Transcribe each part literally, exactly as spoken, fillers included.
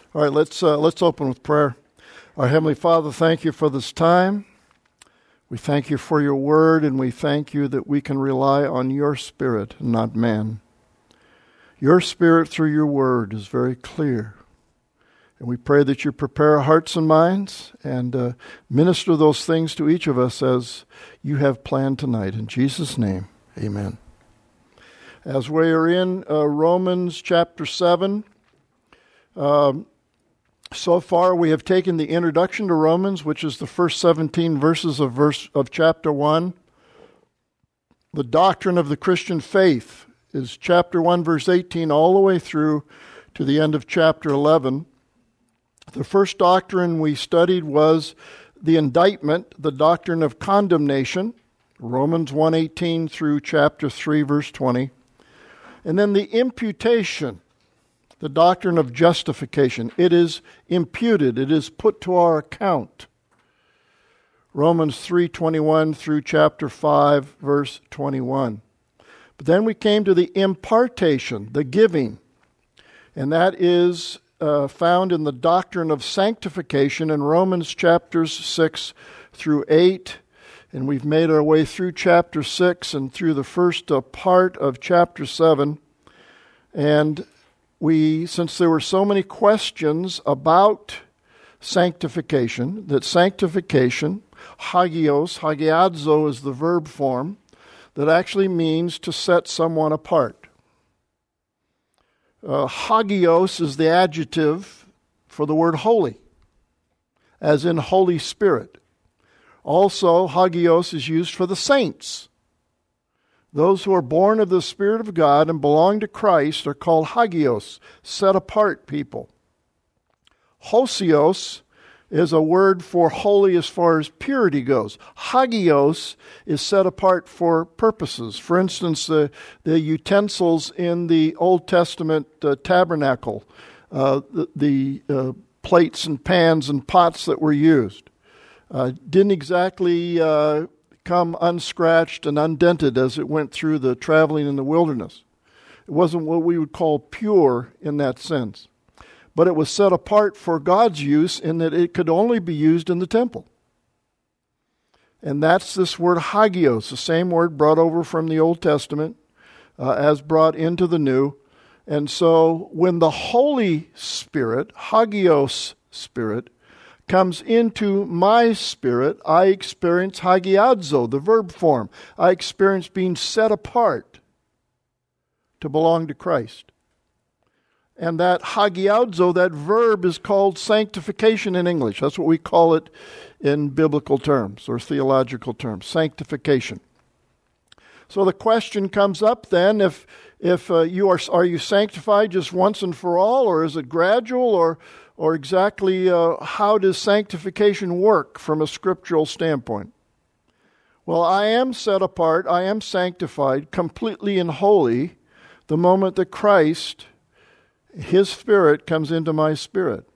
All right, let's uh, let's open with prayer. Our Heavenly Father, thank you for this time. We thank you for your word, and we thank you that we can rely on your Spirit, not man. Your Spirit through your word is very clear. And we pray that you prepare our hearts and minds and uh, minister those things to each of us as you have planned tonight. In Jesus' name, amen. As we are in uh, Romans chapter seven, um, so far we have taken the introduction to Romans, which is the first seventeen verses of verse of chapter one. The doctrine of the Christian faith is chapter one, verse eighteen, all the way through to the end of chapter eleven. The first doctrine we studied was the indictment, the doctrine of condemnation, Romans one eighteen through chapter three, verse twenty. And then the imputation, the doctrine of justification. It is imputed, it is put to our account. Romans three twenty-one through chapter five, verse twenty-one. But then we came to the impartation, the giving, and that is uh, found in the doctrine of sanctification in Romans chapters six through eight. And we've made our way through chapter six and through the first uh, part of chapter seven. And we, since there were so many questions about sanctification, that sanctification, hagios, hagiadzo is the verb form, that actually means to set someone apart. Uh, hagios is the adjective for the word holy, as in Holy Spirit. Also, hagios is used for the saints. Those who are born of the Spirit of God and belong to Christ are called hagios, set apart people. Hosios is a word for holy as far as purity goes. Hagios is set apart for purposes. For instance, the, the utensils in the Old Testament uh, tabernacle, uh, the, the uh, plates and pans and pots that were used, uh, didn't exactly uh, come unscratched and undented as it went through the traveling in the wilderness. It wasn't what we would call pure in that sense. But it was set apart for God's use in that it could only be used in the temple. And that's this word hagios, the same word brought over from the Old Testament uh, as brought into the New. And so when the Holy Spirit, hagios Spirit, comes into my spirit, I experience hagiadzo, the verb form. I experience being set apart to belong to Christ. And that hagiadzo, that verb, is called sanctification in English. That's what we call it in biblical terms or theological terms, sanctification. So the question comes up then, if if uh, you are are you sanctified just once and for all, or is it gradual, or or exactly uh, how does sanctification work from a scriptural standpoint? Well, I am set apart, I am sanctified completely and wholly the moment that Christ, His Spirit, comes into my spirit.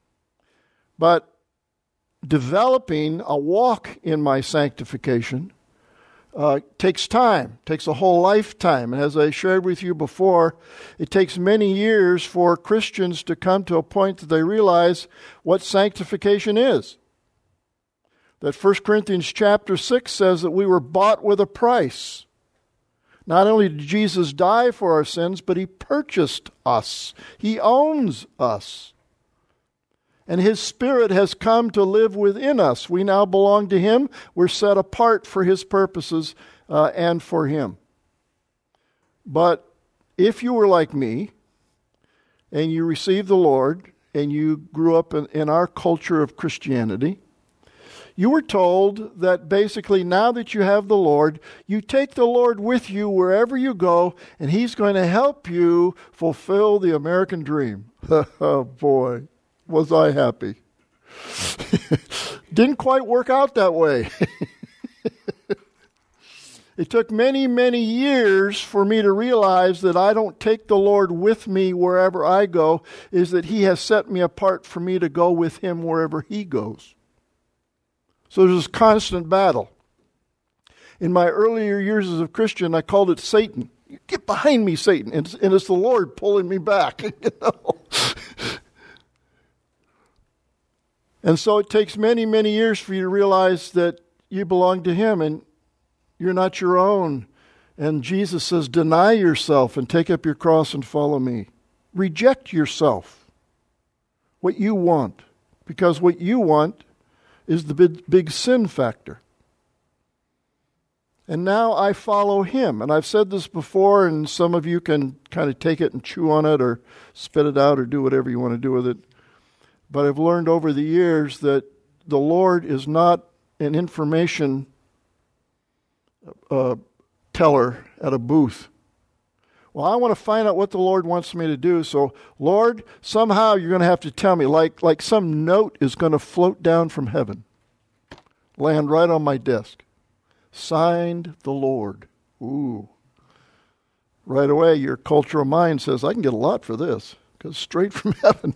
But developing a walk in my sanctification uh, takes time, takes a whole lifetime. And as I shared with you before, it takes many years for Christians to come to a point that they realize what sanctification is. That First Corinthians chapter six says that we were bought with a price. Not only did Jesus die for our sins, but He purchased us. He owns us. And His Spirit has come to live within us. We now belong to Him. We're set apart for His purposes uh, and for Him. But if you were like me, and you received the Lord, and you grew up in, in our culture of Christianity, you were told that basically now that you have the Lord, you take the Lord with you wherever you go, and He's going to help you fulfill the American dream. Oh boy, was I happy. Didn't quite work out that way. It took many, many years for me to realize that I don't take the Lord with me wherever I go, is that He has set me apart for me to go with Him wherever He goes. So there's this constant battle. In my earlier years as a Christian, I called it Satan. Get behind me, Satan. And it's, and it's the Lord pulling me back. You know? And so it takes many, many years for you to realize that you belong to Him and you're not your own. And Jesus says, deny yourself and take up your cross and follow me. Reject yourself, what you want, because what you want is the big, big sin factor. And now I follow Him. And I've said this before, and some of you can kind of take it and chew on it or spit it out or do whatever you want to do with it. But I've learned over the years that the Lord is not an information uh, teller at a booth. Well, I want to find out what the Lord wants me to do. So, Lord, somehow you're going to have to tell me, like, like some note is going to float down from heaven, land right on my desk. Signed, the Lord. Ooh. Right away, your cultural mind says, I can get a lot for this, because straight from heaven.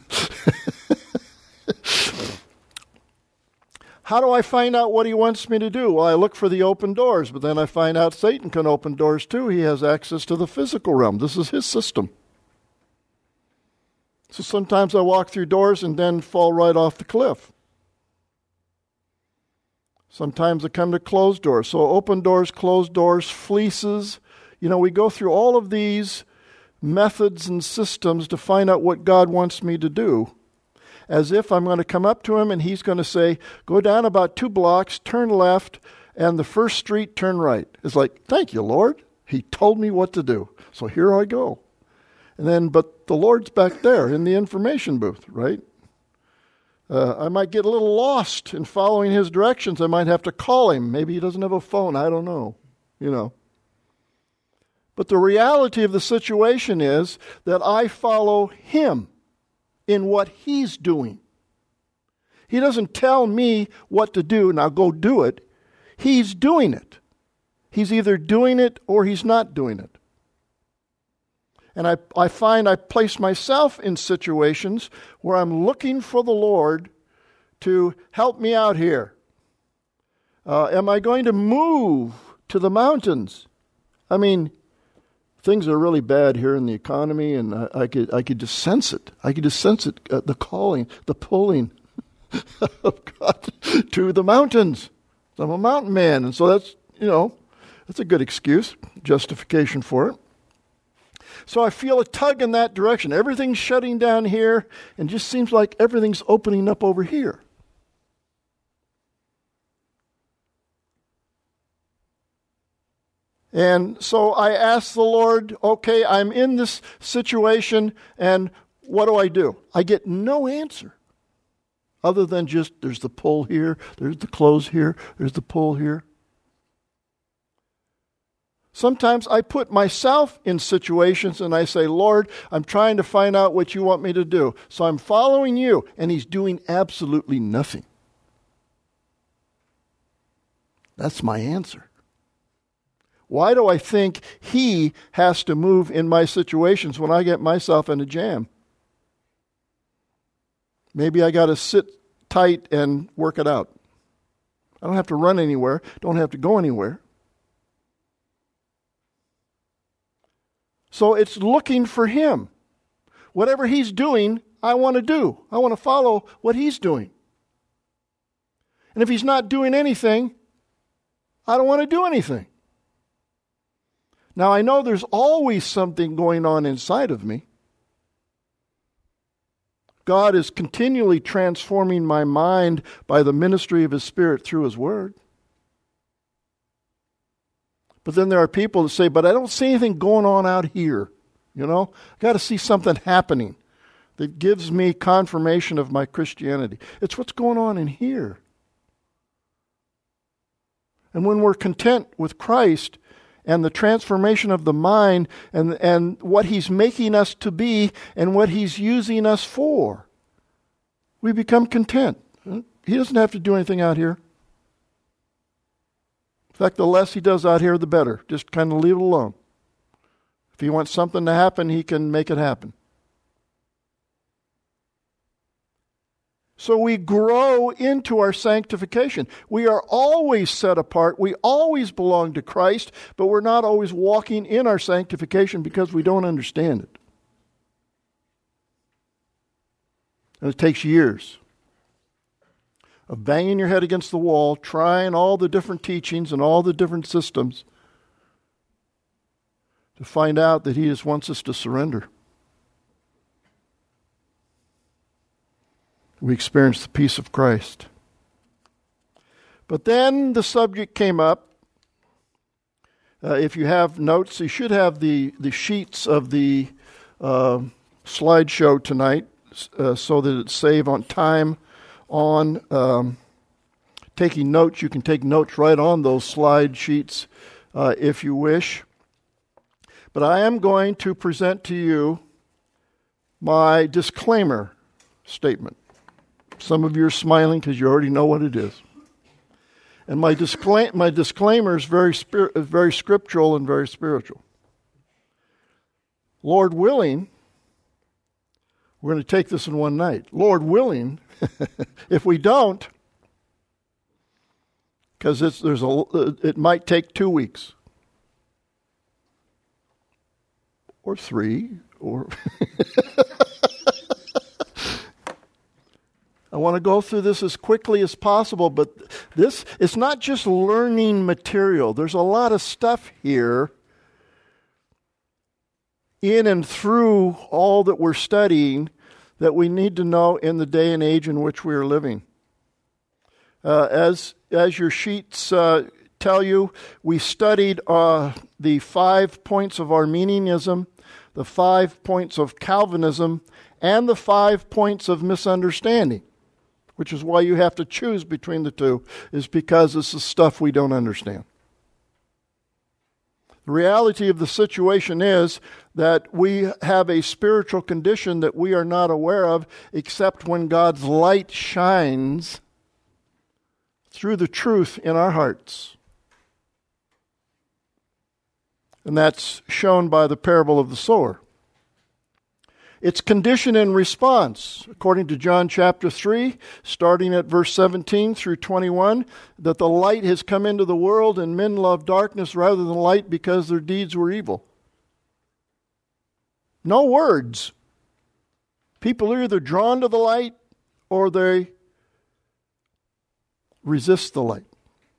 How do I find out what He wants me to do? Well, I look for the open doors, but then I find out Satan can open doors too. He has access to the physical realm. This is his system. So sometimes I walk through doors and then fall right off the cliff. Sometimes I come to closed doors. So open doors, closed doors, fleeces. You know, we go through all of these methods and systems to find out what God wants me to do. As if I'm going to come up to Him and He's going to say, go down about two blocks, turn left, and the first street, turn right. It's like, thank you, Lord. He told me what to do. So here I go. And then, but the Lord's back there in the information booth, right? Uh, I might get a little lost in following His directions. I might have to call Him. Maybe He doesn't have a phone. I don't know. You know. But the reality of the situation is that I follow Him in what He's doing. He doesn't tell me what to do, now go do it. He's doing it. He's either doing it or He's not doing it. And I, I find I place myself in situations where I'm looking for the Lord to help me out here. Uh, am I going to move to the mountains? I mean, things are really bad here in the economy, and I, I could I could just sense it. I could just sense it, uh, the calling, the pulling of God to the mountains. I'm a mountain man, and so that's, you know, that's a good excuse, justification for it. So I feel a tug in that direction. Everything's shutting down here, and just seems like everything's opening up over here. And so I asked the Lord, okay, I'm in this situation, and what do I do? I get no answer other than just there's the pull here, there's the close here, there's the pull here. Sometimes I put myself in situations and I say, Lord, I'm trying to find out what you want me to do. So I'm following you, and He's doing absolutely nothing. That's my answer. Why do I think He has to move in my situations when I get myself in a jam? Maybe I got to sit tight and work it out. I don't have to run anywhere, don't have to go anywhere. So it's looking for Him. Whatever He's doing, I want to do. I want to follow what He's doing. And if He's not doing anything, I don't want to do anything. Now, I know there's always something going on inside of me. God is continually transforming my mind by the ministry of His Spirit through His Word. But then there are people that say, but I don't see anything going on out here. You know, I've got to see something happening that gives me confirmation of my Christianity. It's what's going on in here. And when we're content with Christ and the transformation of the mind and, and what He's making us to be and what He's using us for, we become content. He doesn't have to do anything out here. In fact, the less He does out here, the better. Just kind of leave it alone. If He wants something to happen, He can make it happen. So we grow into our sanctification. We are always set apart. We always belong to Christ, but we're not always walking in our sanctification because we don't understand it. And it takes years. of banging your head against the wall, trying all the different teachings and all the different systems to find out that He just wants us to surrender. We experience the peace of Christ. But then the subject came up. Uh, if you have notes, you should have the, the sheets of the uh, slideshow tonight uh, so that it's save on time on um, taking notes. You can take notes right on those slide sheets uh, if you wish. But I am going to present to you my disclaimer statement. Some of you are smiling because you already know what it is. And my, discla- my disclaimer is very, spir- very scriptural and very spiritual. Lord willing, we're going to take this in one night. Lord willing, if we don't, because it's there's a it might take two weeks or three or. I want to go through this as quickly as possible, but this it's not just learning material. There's a lot of stuff here in and through all that we're studying that we need to know in the day and age in which we are living. Uh, as as your sheets uh, tell you, we studied uh, the five points of Arminianism, the five points of Calvinism, and the five points of misunderstanding, which is why you have to choose between the two, is because this is stuff we don't understand. The reality of the situation is that we have a spiritual condition that we are not aware of except when God's light shines through the truth in our hearts. And that's shown by the parable of the sower. It's condition and response, according to John chapter three, starting at verse seventeen through twenty-one, that the light has come into the world and men love darkness rather than light because their deeds were evil. No words. People are either drawn to the light or they resist the light.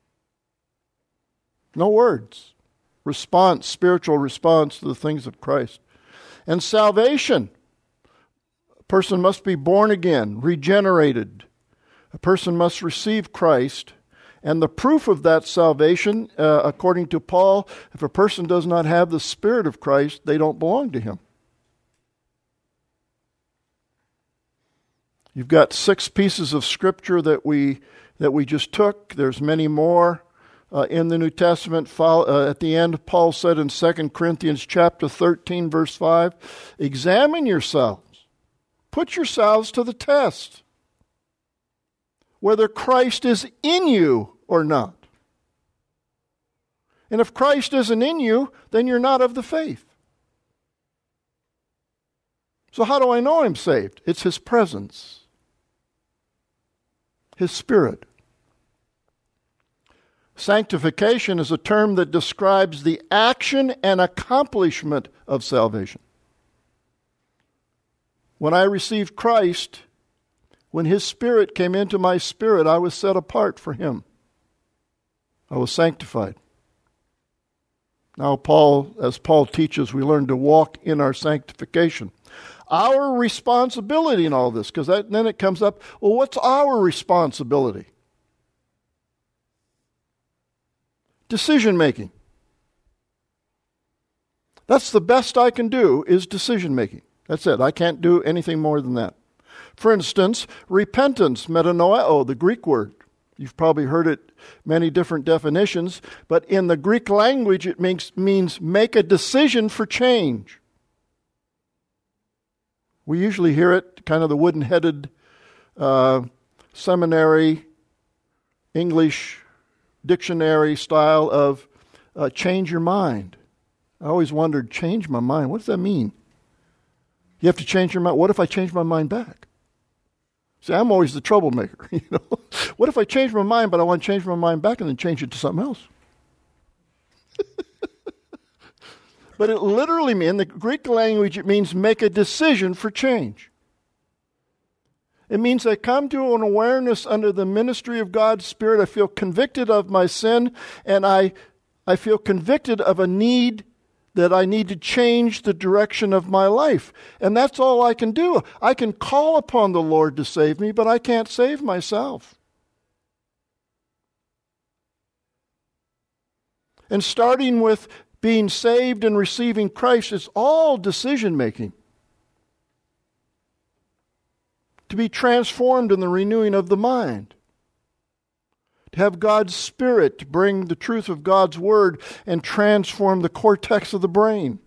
No words. Response, spiritual response to the things of Christ. And salvation. A person must be born again, regenerated. A person must receive Christ. And the proof of that salvation, uh, according to Paul, if a person does not have the Spirit of Christ, they don't belong to him. You've got six pieces of Scripture that we that we just took. There's many more uh, in the New Testament. Uh, at the end, Paul said in Second Corinthians chapter thirteen, verse five, examine yourselves. Put yourselves to the test, whether Christ is in you or not. And if Christ isn't in you, then you're not of the faith. So how do I know I'm saved? It's His presence, His Spirit. Sanctification is a term that describes the action and accomplishment of salvation. When I received Christ, when His Spirit came into my spirit, I was set apart for Him. I was sanctified. Now, Paul, as Paul teaches, we learn to walk in our sanctification. Our responsibility in all this, because then it comes up, well, what's our responsibility? Decision making. That's the best I can do, is decision making. That's it. I can't do anything more than that. For instance, repentance, metanoeo, the Greek word. You've probably heard it many different definitions, but in the Greek language it means, means make a decision for change. We usually hear it, kind of the wooden-headed uh, seminary English dictionary style of uh, change your mind. I always wondered, change my mind, what does that mean? You have to change your mind. What if I change my mind back? See, I'm always the troublemaker. You know, what if I change my mind, but I want to change my mind back and then change it to something else? But it literally means, in the Greek language, it means make a decision for change. It means I come to an awareness under the ministry of God's Spirit. I feel convicted of my sin, and I, I feel convicted of a need that I need to change the direction of my life. And that's all I can do. I can call upon the Lord to save me, but I can't save myself. And starting with being saved and receiving Christ is all decision making. To be transformed in the renewing of the mind. To have God's Spirit to bring the truth of God's Word and transform the cortex of the brain.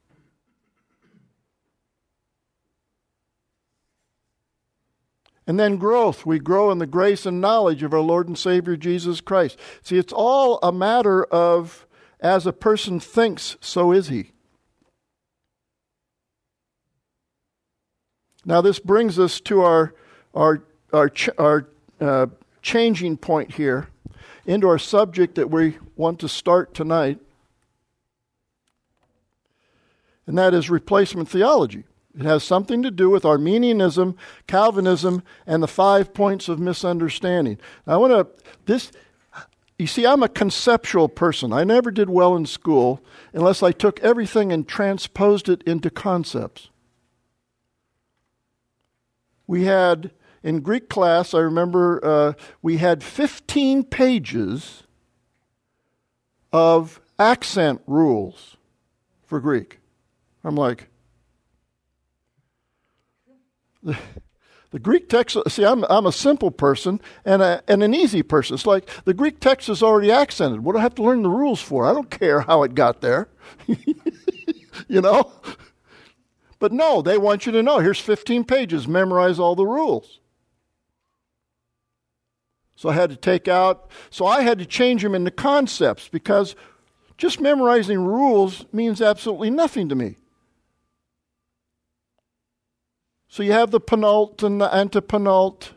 And then growth. We grow in the grace and knowledge of our Lord and Savior Jesus Christ. See, it's all a matter of, as a person thinks, so is he. Now this brings us to our our our ch- our uh, changing point here, into our subject that we want to start tonight, and that is replacement theology. It has something to do with Arminianism, Calvinism, and the five points of misunderstanding. Now, I want to this. You see, I'm a conceptual person. I never did well in school unless I took everything and transposed it into concepts. We had, in Greek class, I remember uh, we had fifteen pages of accent rules for Greek. I'm like, the, the Greek text, see, I'm, I'm a simple person and, a, and an easy person. It's like the Greek text is already accented. What do I have to learn the rules for? I don't care how it got there. You know? But no, they want you to know, here's fifteen pages, memorize all the rules. So I had to take out, so I had to change them into concepts because just memorizing rules means absolutely nothing to me. So you have the penult and the antepenult,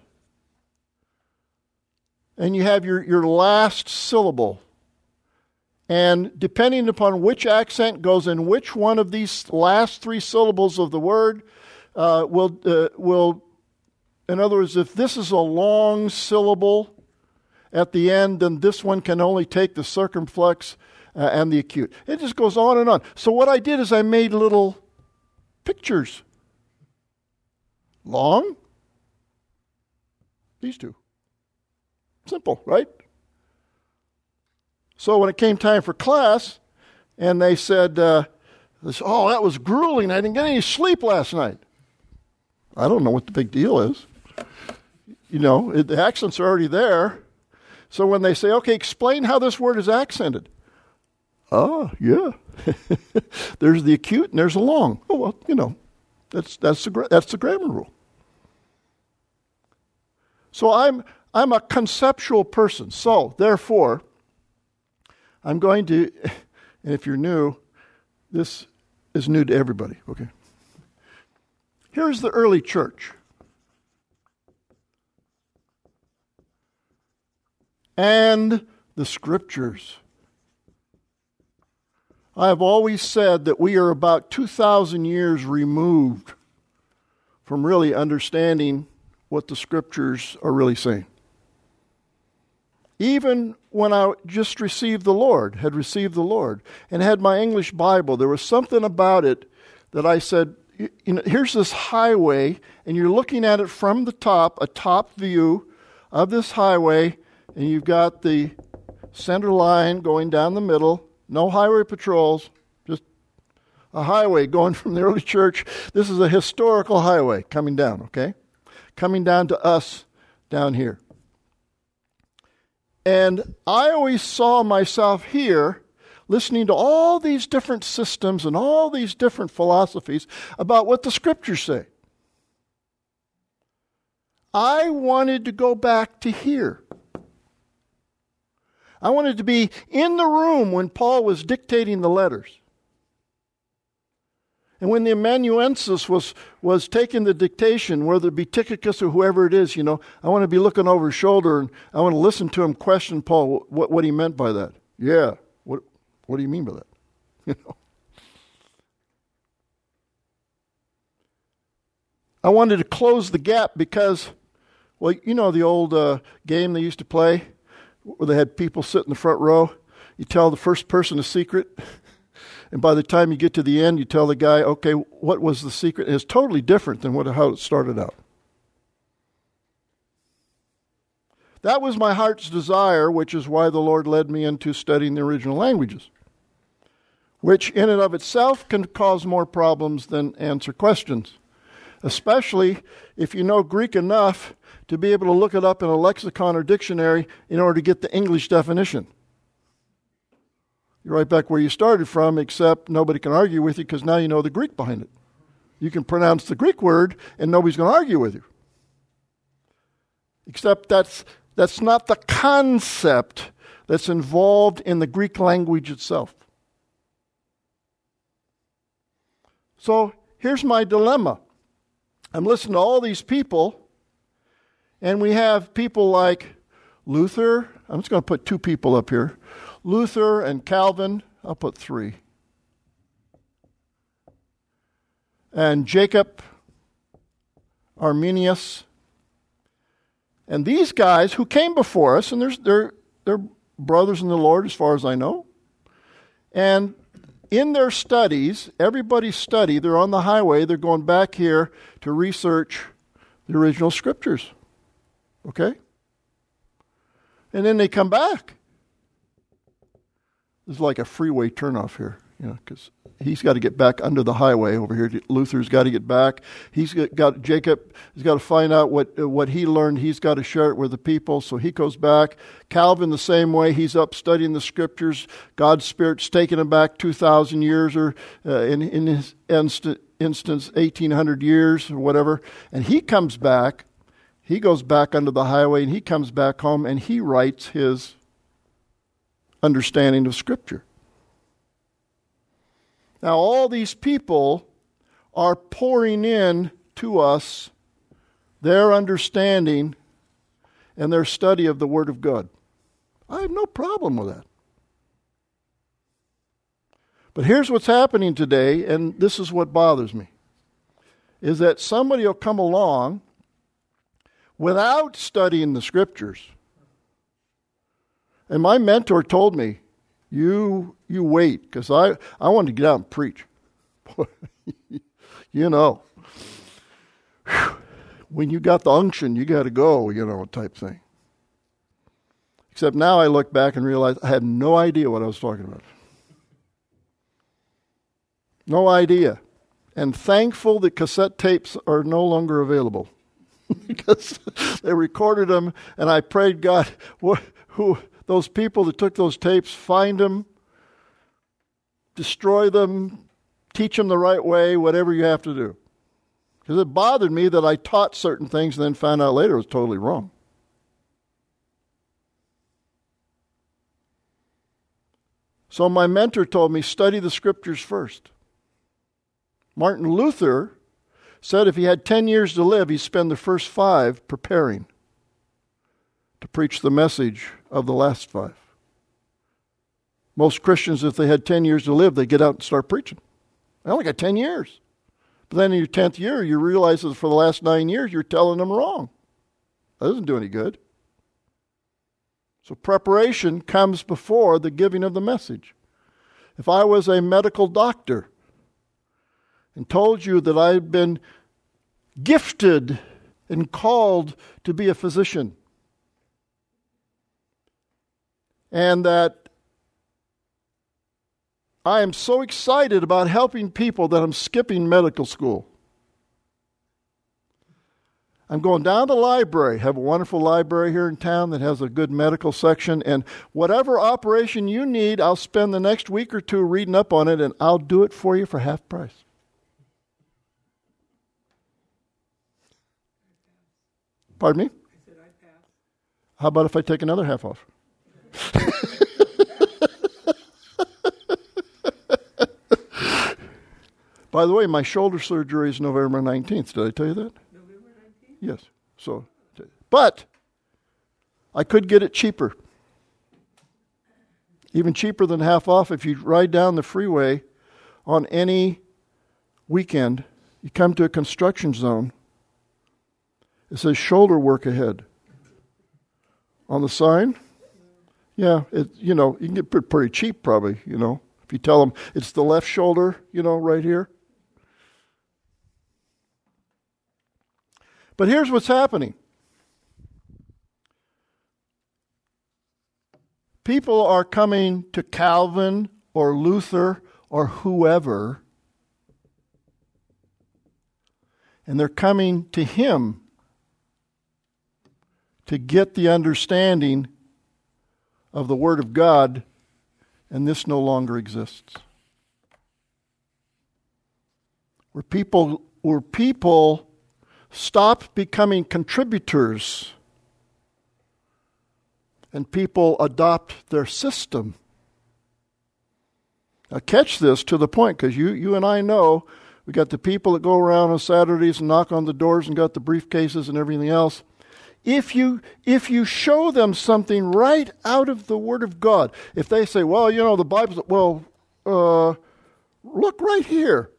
and you have your, your last syllable. And depending upon which accent goes in which one of these last three syllables of the word, uh, will uh, will, in other words, if this is a long syllable at the end, then this one can only take the circumflex uh, and the acute. It just goes on and on. So what I did is I made little pictures. Long. These two. Simple, right? So when it came time for class, and they said, uh, oh, that was grueling. I didn't get any sleep last night. I don't know what the big deal is. You know, it, the accents are already there. So when they say, okay, explain how this word is accented. Oh, yeah. There's the acute and there's the long. Oh, well, you know, that's that's the, that's the grammar rule. So I'm I'm a conceptual person. So, therefore, I'm going to, and if you're new, this is new to everybody, okay? Here's the early church. And the Scriptures. I have always said that we are about two thousand years removed from really understanding what the Scriptures are really saying. Even when I just received the Lord, had received the Lord, and had my English Bible, there was something about it that I said, you know, here's this highway, and you're looking at it from the top, a top view of this highway, and you've got the center line going down the middle, no highway patrols, just a highway going from the early church. This is a historical highway coming down, okay? Coming down to us down here. And I always saw myself here listening to all these different systems and all these different philosophies about what the Scriptures say. I wanted to go back to here. I wanted to be in the room when Paul was dictating the letters. And when the amanuensis was, was taking the dictation, whether it be Tychicus or whoever it is, you know, I want to be looking over his shoulder and I want to listen to him question Paul what, what he meant by that. Yeah, what what do you mean by that? You know. I wanted to close the gap because, well, you know the old uh, game they used to play where they had people sit in the front row. You tell the first person a secret, and by the time you get to the end, you tell the guy, okay, what was the secret? And it's totally different than what how it started out. That was my heart's desire, which is why the Lord led me into studying the original languages, which in and of itself can cause more problems than answer questions, especially if you know Greek enough to be able to look it up in a lexicon or dictionary in order to get the English definition. You're right back where you started from, except nobody can argue with you because now you know the Greek behind it. You can pronounce the Greek word and nobody's going to argue with you. Except that's that's not the concept that's involved in the Greek language itself. So here's my dilemma. I'm listening to all these people, and we have people like Luther. I'm just going to put two people up here. Luther and Calvin. I'll put three. And Jacob, Arminius. And these guys who came before us, and they're, they're, they're brothers in the Lord as far as I know. And in their studies, everybody's study, they're on the highway, they're going back here to research the original scriptures. Okay? And then they come back. There's like a freeway turnoff here, you know, because he's got to get back under the highway over here. Luther's got to get back. He's got, got Jacob has got to find out what uh, what he learned. He's got to share it with the people, so he goes back. Calvin the same way. He's up studying the scriptures. God's Spirit's taking him back two thousand years, or uh, in in his inst- instance, eighteen hundred years or whatever. And he comes back. He goes back under the highway, and he comes back home, and he writes his understanding of Scripture. Now, all these people are pouring in to us their understanding and their study of the Word of God. I have no problem with that. But here's what's happening today, and this is what bothers me, is that somebody will come along without studying the Scriptures. And my mentor told me, you you wait, because I, I wanted to get out and preach. You know, whew, when you got the unction, you got to go, you know, type thing. Except now I look back and realize I had no idea what I was talking about. No idea. And thankful that cassette tapes are no longer available. Because they recorded them, and I prayed God, what, who... those people that took those tapes, find them, destroy them, teach them the right way, whatever you have to do. Because it bothered me that I taught certain things and then found out later it was totally wrong. So my mentor told me, study the Scriptures first. Martin Luther said if he had ten years to live, he'd spend the first five preparing to preach the message of the last five. Most Christians, if they had ten years to live, they get out and start preaching. I only got ten years. But then in your tenth year, you realize that for the last nine years, you're telling them wrong. That doesn't do any good. So preparation comes before the giving of the message. If I was a medical doctor and told you that I'd been gifted and called to be a physician, and that I am so excited about helping people that I'm skipping medical school. I'm going down to the library, have a wonderful library here in town that has a good medical section, and whatever operation you need, I'll spend the next week or two reading up on it, and I'll do it for you for half price. Pardon me? I said I'd pass. How about if I take another half off? By the way, my shoulder surgery is November nineteenth. Did I tell you that? November nineteenth? Yes. So, but I could get it cheaper. Even cheaper than half off if you ride down the freeway on any weekend. You come to a construction zone It says shoulder work ahead. On the sign? Yeah, it, you know, you can get it pretty cheap probably, you know. If you tell them it's the left shoulder, you know, right here. But here's what's happening. People are coming to Calvin or Luther or whoever, and they're coming to him to get the understanding of the Word of God, and this no longer exists. Where people, where people stop becoming contributors and people adopt their system. Now catch this to the point, because you, you and I know we got the people that go around on Saturdays and knock on the doors and got the briefcases and everything else. If you if you show them something right out of the Word of God, if they say, well, you know, the Bible's, well, uh, look right here.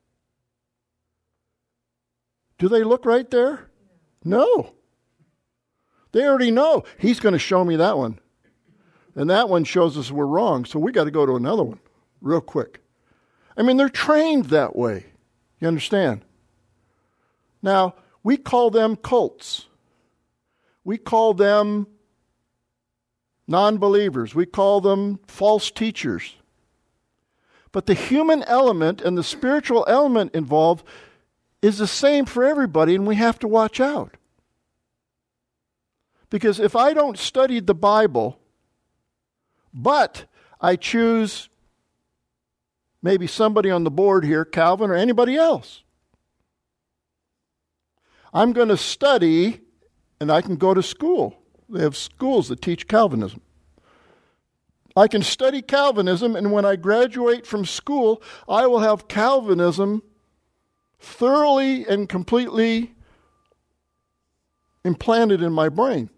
Do they look right there? No. They already know. He's going to show me that one. And that one shows us we're wrong, so we got to go to another one real quick. I mean, they're trained that way. You understand? Now, we call them cults. We call them non-believers. We call them false teachers. But the human element and the spiritual element involved is the same for everybody, and we have to watch out. Because if I don't study the Bible, but I choose maybe somebody on the board here, Calvin or anybody else, I'm going to study, and I can go to school. They have schools that teach Calvinism. I can study Calvinism, and when I graduate from school, I will have Calvinism thoroughly and completely implanted in my brain.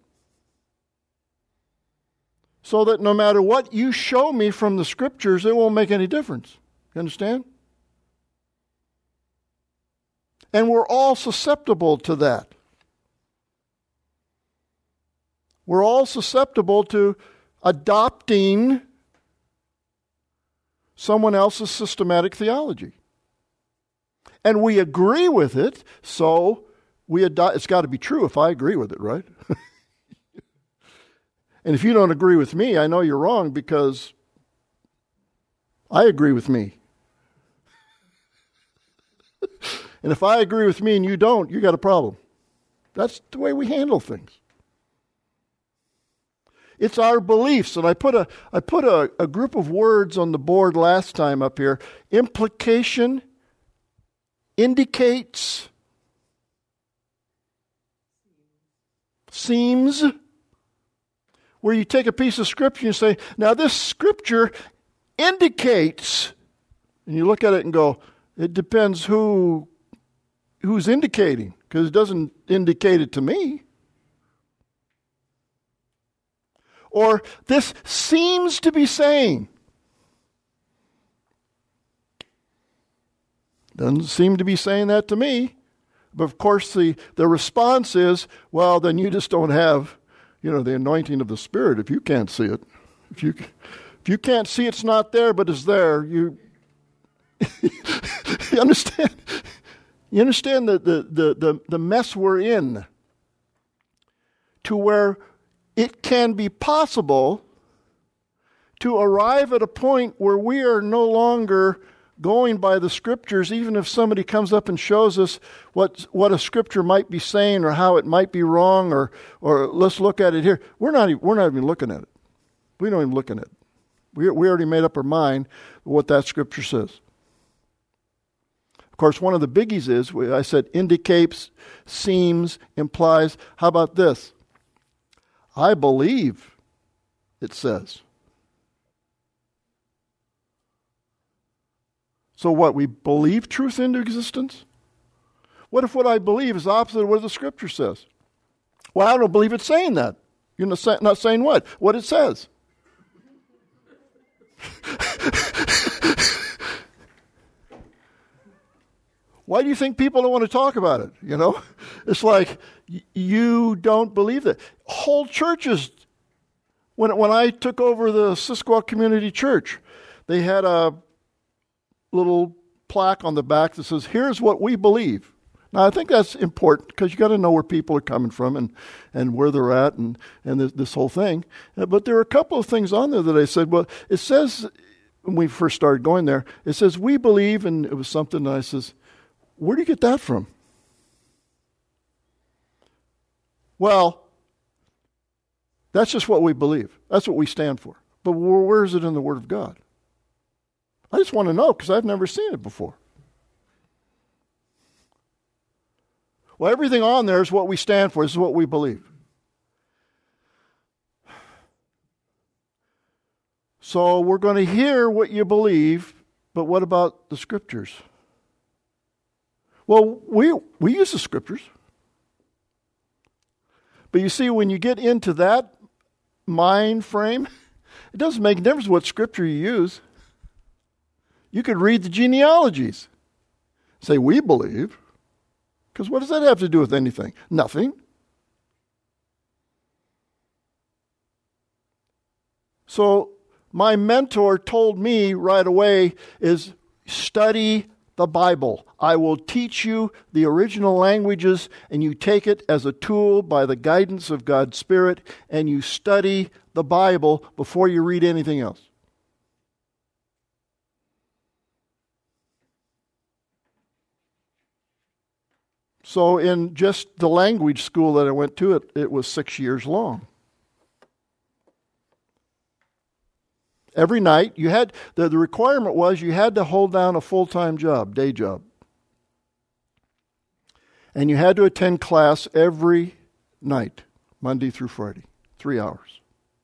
So that no matter what you show me from the Scriptures, it won't make any difference. You understand? And we're all susceptible to that. We're all susceptible to adopting someone else's systematic theology. And we agree with it, so we adopt. It's got to be true if I agree with it, right? And if you don't agree with me, I know you're wrong because I agree with me. And if I agree with me and you don't, you got a problem. That's the way we handle things. It's our beliefs. And I put a I put a, a group of words on the board last time up here. Implication, indicates, seems, where you take a piece of Scripture and you say, now this Scripture indicates, and you look at it and go, it depends who who's indicating, because it doesn't indicate it to me. Or this seems to be saying. Doesn't seem to be saying that to me. But of course the, the response is, well, then you just don't have, you know, the anointing of the Spirit if you can't see it. If you if you can't see it's not there, but it's there, you you understand? You understand the, the, the, the, the mess we're in, to where it can be possible to arrive at a point where we are no longer going by the Scriptures, even if somebody comes up and shows us what what a Scripture might be saying or how it might be wrong, or or let's look at it here. We're not even, we're not even looking at it. We don't even look at it. We we already made up our mind what that Scripture says. Of course, one of the biggies is, I said, indicates, seems, implies. How about this? I believe it says. So what, we believe truth into existence? What if what I believe is opposite of what the Scripture says? Well, I don't believe it's saying that. You're not, say, not saying what? What it says. Why do you think people don't want to talk about it? You know, it's like y- you don't believe that. Whole churches, when when I took over the Sisquoc Community Church, they had a little plaque on the back that says, "Here's what we believe." Now, I think that's important because you got to know where people are coming from and, and where they're at and, and this, this whole thing. Uh, But there are a couple of things on there that I said, well, it says, when we first started going there, it says, we believe, and it was something that I says, where do you get that from? Well, that's just what we believe. That's what we stand for. But where, where is it in the Word of God? I just want to know because I've never seen it before. Well, everything on there is what we stand for. This is what we believe. So we're going to hear what you believe, but what about the Scriptures? Well, we we use the Scriptures. But you see, when you get into that mind frame, it doesn't make a difference what Scripture you use. You could read the genealogies. Say, we believe. Because what does that have to do with anything? Nothing. So my mentor told me right away is study the Bible. I will teach you the original languages, and you take it as a tool by the guidance of God's Spirit, and you study the Bible before you read anything else. So in just the language school that I went to, it, it was six years long. Every night, you had the, the requirement was you had to hold down a full-time job, day job. And you had to attend class every night, Monday through Friday, three hours.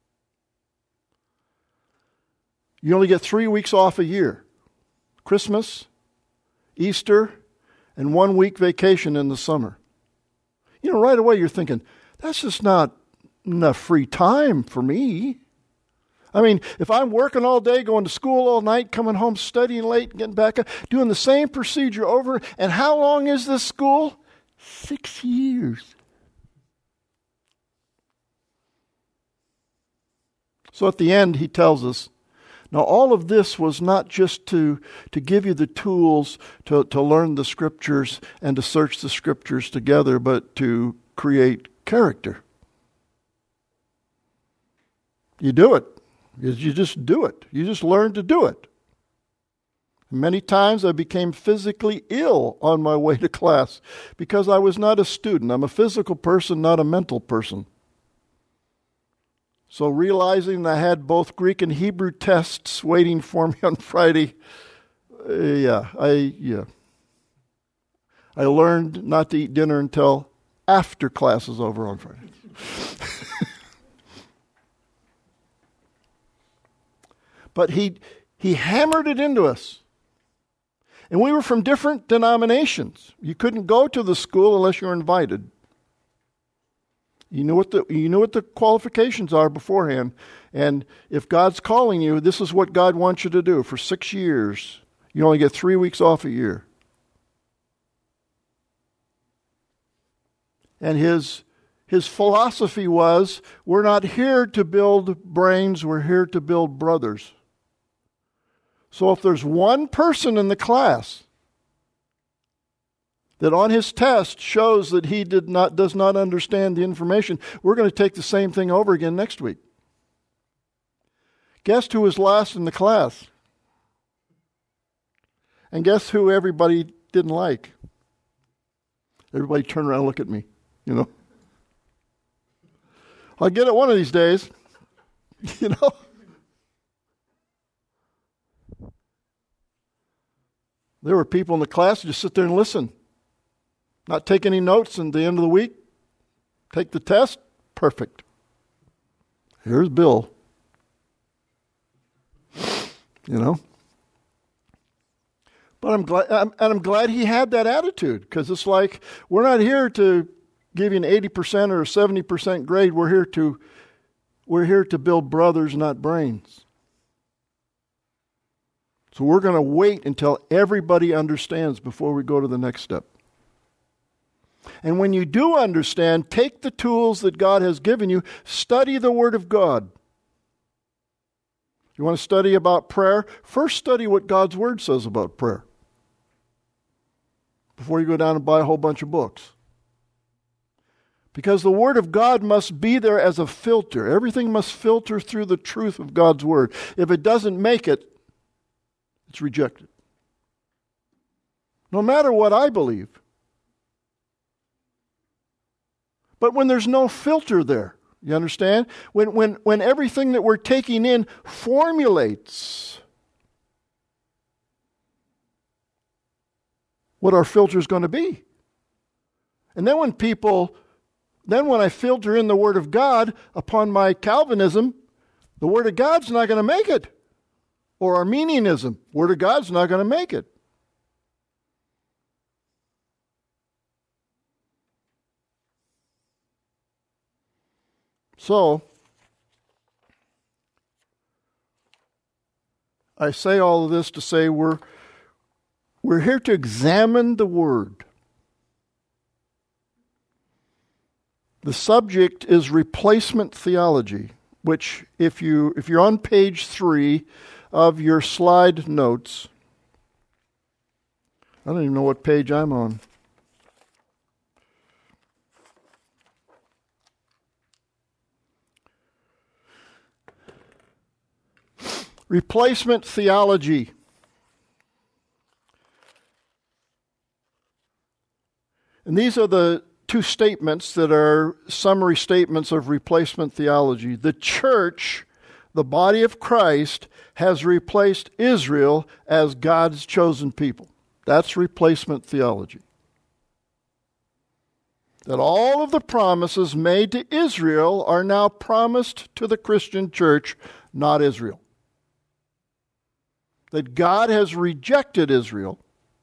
You only get three weeks off a year. Christmas, Easter, and one week vacation in the summer. You know, right away you're thinking, that's just not enough free time for me. I mean, if I'm working all day, going to school all night, coming home studying late, getting back up, doing the same procedure over, and how long is this school? Six years. So at the end, he tells us, now all of this was not just to, to give you the tools to, to learn the Scriptures and to search the Scriptures together, but to create character. You do it. You just do it. You just learn to do it. Many times I became physically ill on my way to class because I was not a student. I'm a physical person, not a mental person. So realizing I had both Greek and Hebrew tests waiting for me on Friday, uh, yeah, I yeah, I learned not to eat dinner until after class is over on Friday. But he he hammered it into us. And we were from different denominations. You couldn't go to the school unless you were invited. You knew what the you knew what the qualifications are beforehand. And if God's calling you, this is what God wants you to do. For six years, you only get three weeks off a year. And his his philosophy was, we're not here to build brains, we're here to build brothers. So if there's one person in the class that on his test shows that he did not does not understand the information, we're going to take the same thing over again next week. Guess who was last in the class? And guess who everybody didn't like? Everybody turn around and look at me, you know. I'll get it one of these days, you know. There were people in the class who just sit there and listen. Not take any notes, and at the end of the week, take the test, perfect. Here's Bill. You know? But I'm glad, I'm, and I'm glad he had that attitude, because it's like, we're not here to give you an eighty percent or a seventy percent grade. We're here to, we're here to build brothers, not brains. So we're going to wait until everybody understands before we go to the next step. And when you do understand, take the tools that God has given you, study the Word of God. You want to study about prayer? First study what God's Word says about prayer before you go down and buy a whole bunch of books. Because the Word of God must be there as a filter. Everything must filter through the truth of God's Word. If it doesn't make it, it's rejected. No matter what I believe. But when there's no filter there, you understand? When, when, when everything that we're taking in formulates what our filter is going to be. And then when people, then when I filter in the Word of God upon my Calvinism, the Word of God's not going to make it. Or Arminianism, Word of God's not going to make it. So, I say all of this to say we're, we're here to examine the Word. The subject is replacement theology, which if, you, if you're on page three of your slide notes, I don't even know what page I'm on. Replacement theology. And these are the two statements that are summary statements of replacement theology. The church, the body of Christ, has replaced Israel as God's chosen people. That's replacement theology. That all of the promises made to Israel are now promised to the Christian church, not Israel. That God has rejected Israel,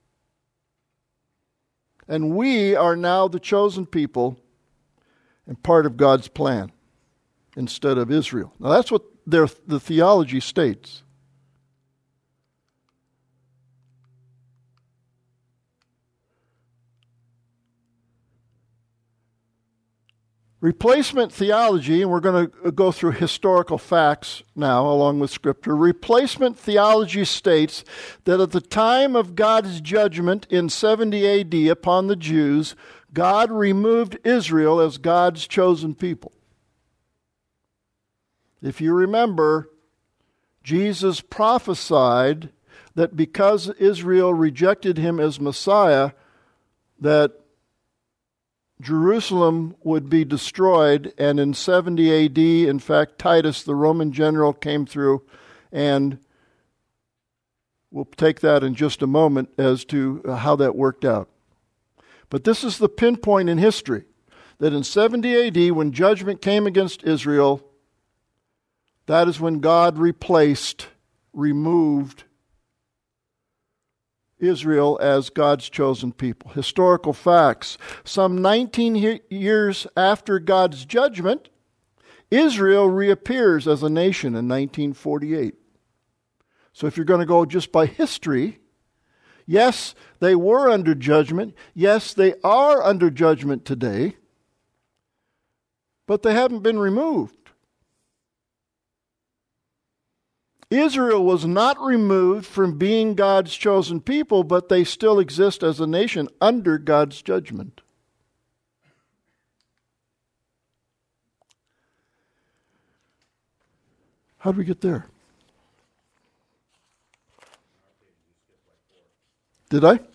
and we are now the chosen people and part of God's plan instead of Israel. Now that's what their, the theology states. Replacement theology, and we're going to go through historical facts now along with Scripture. Replacement theology states that at the time of God's judgment in seventy A D upon the Jews, God removed Israel as God's chosen people. If you remember, Jesus prophesied that because Israel rejected him as Messiah, that Jerusalem would be destroyed, and in seventy A D, in fact, Titus, the Roman general, came through, and we'll take that in just a moment as to how that worked out. But this is the pinpoint in history, that in seventy A D, when judgment came against Israel, that is when God replaced, removed Israel as God's chosen people. Historical facts. Some nineteen he- years after God's judgment, Israel reappears as a nation in nineteen forty-eight. So if you're going to go just by history, yes, they were under judgment. Yes, they are under judgment today. But they haven't been removed. Israel was not removed from being God's chosen people, but they still exist as a nation under God's judgment. How did we get there? Did I?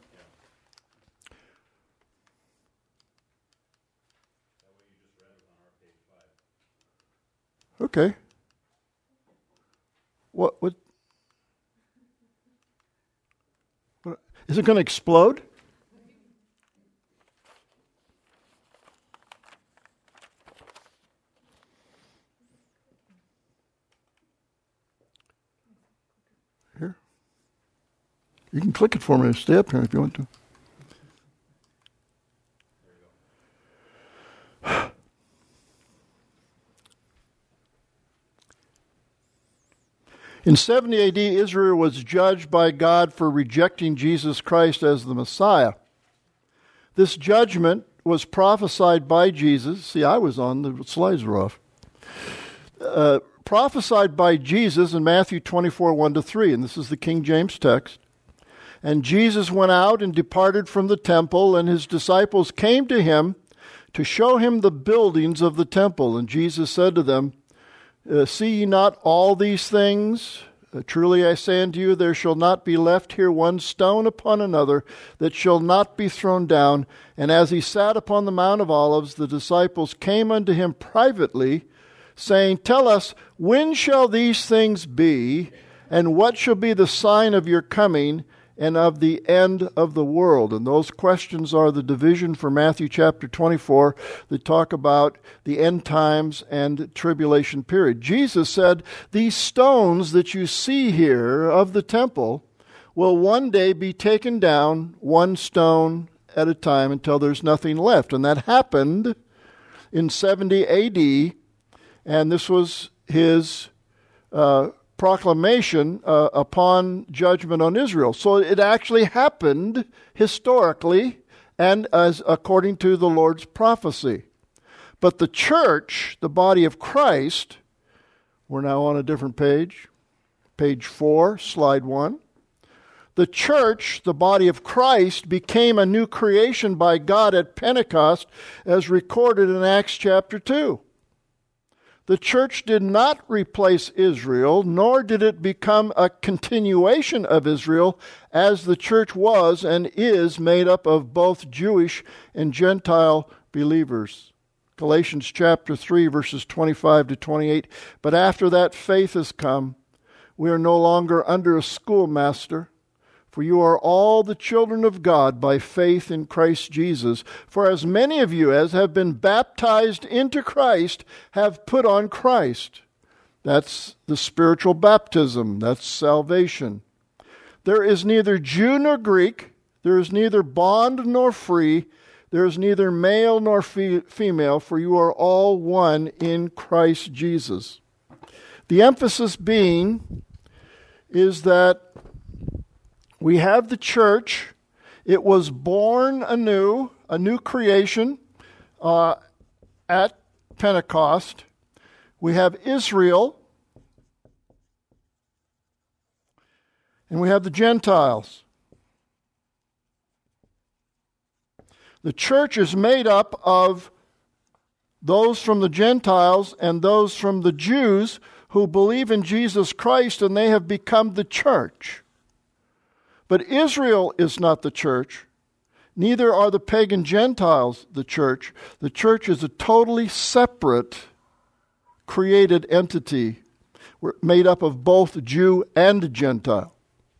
Okay. What, what, what is it going to explode? Here. You can click it for me. Stay up here if you want to. In seventy A D, Israel was judged by God for rejecting Jesus Christ as the Messiah. This judgment was prophesied by Jesus. See, I was on, the slides were off. Uh, prophesied by Jesus in Matthew twenty-four, one to three, and this is the King James text. And Jesus went out and departed from the temple, and his disciples came to him to show him the buildings of the temple. And Jesus said to them, uh, See ye not all these things? Uh, truly I say unto you, there shall not be left here one stone upon another that shall not be thrown down. And as he sat upon the Mount of Olives, the disciples came unto him privately, saying, Tell us, when shall these things be, and what shall be the sign of your coming and of the end of the world? And those questions are the division for Matthew chapter twenty-four that talk about the end times and tribulation period. Jesus said, these stones that you see here of the temple will one day be taken down one stone at a time until there's nothing left. And that happened in seventy A D, and this was his uh, proclamation uh, upon judgment on Israel. So it actually happened historically and as according to the Lord's prophecy. But the church, the body of Christ, we're now on a different page, page four, slide one. The church, the body of Christ, became a new creation by God at Pentecost, as recorded in Acts chapter two. The church did not replace Israel, nor did it become a continuation of Israel, as the church was and is made up of both Jewish and Gentile believers. Galatians chapter three, verses twenty-five to twenty-eight. But after that faith has come, we are no longer under a schoolmaster. For you are all the children of God by faith in Christ Jesus. For as many of you as have been baptized into Christ have put on Christ. That's the spiritual baptism. That's salvation. There is neither Jew nor Greek. There is neither bond nor free. There is neither male nor fe- female, for you are all one in Christ Jesus. The emphasis being is that we have the church. It was born anew, a new creation uh, at Pentecost. We have Israel, and we have the Gentiles. The church is made up of those from the Gentiles and those from the Jews who believe in Jesus Christ, and they have become the church. But Israel is not the church. Neither are the pagan Gentiles the church. The church is a totally separate created entity. We're made up of both Jew and Gentile.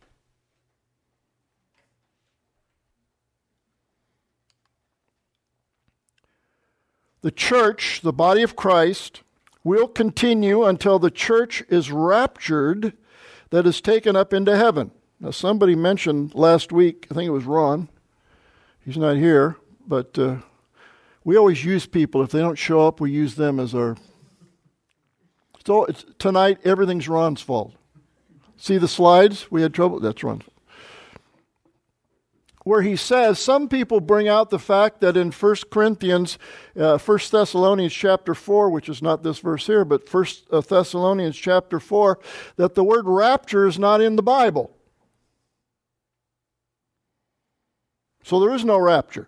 The church, the body of Christ, will continue until the church is raptured, that is taken up into heaven. Now, somebody mentioned last week, I think it was Ron, he's not here, but uh, we always use people. If they don't show up, we use them as our... So it's, tonight, everything's Ron's fault. See the slides? We had trouble. That's Ron's fault. Where he says, some people bring out the fact that in First Corinthians, uh, First Thessalonians chapter four, which is not this verse here, but First Thessalonians chapter four, that the word rapture is not in the Bible. So there is no rapture.